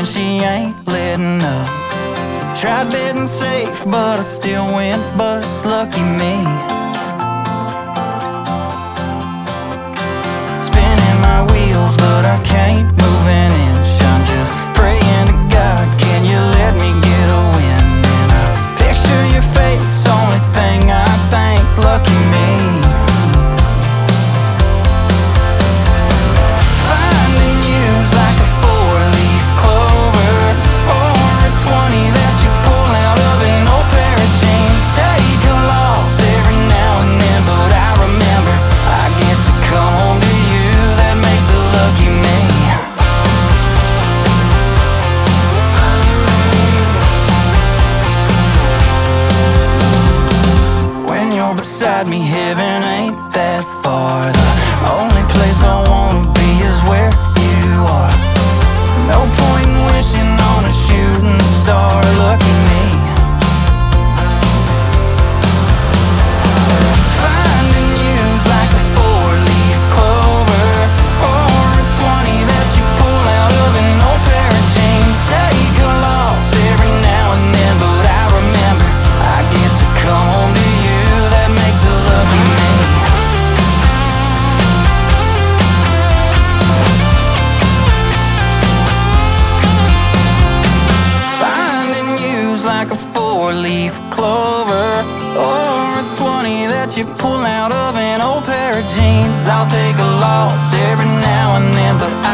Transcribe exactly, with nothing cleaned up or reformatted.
she ain't letting up. Tried betting safe, but I still went bust. Lucky me. Spinning my wheels, but I can't move an inch. I'm just praying to God, can you let me get a win? And I picture your face, only thing I think's lucky me. Finding you's like a four-leaf clover, or a twenty that you pull out of an old pair of jeans. Take a loss every now and then, but I remember I get to come home to you. That makes it lucky me. When you're beside me, heaven ain't that far. The only place I wanna be is where you are. No point in wishing on a shooting star. Lucky me. Finding you's like a four-leaf clover, or a twenty that you pull out of an old pair of jeans. Take a loss every now and then, but I remember I get to come home to you. That makes it lucky me. Finding you's like a four-leaf clover, or a twenty that you pull out of an old pair of jeans. I'll take a loss every now and then, but